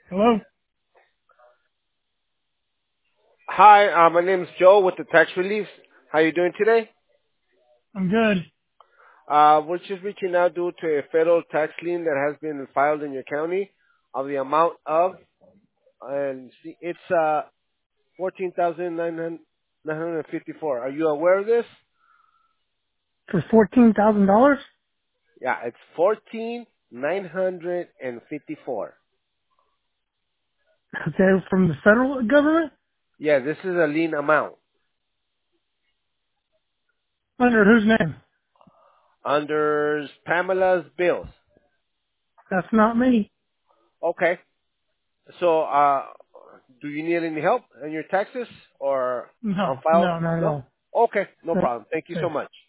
Hello? Hi, my name's Joe with the tax relief. How you doing today? I'm good. We're just reaching out due to a federal tax lien that has been filed in your county of the amount of, and see, it's 14,954. Are you aware of this? For $14,000? Yeah, it's 14,954. Okay, from the federal government? Yeah, this is a lien amount Under whose name? under Pamela's bills. That's not me. Okay, so do you need any help in your taxes or No, on file? no, not at No? all. Okay, no No. problem. Thank you so Okay. much.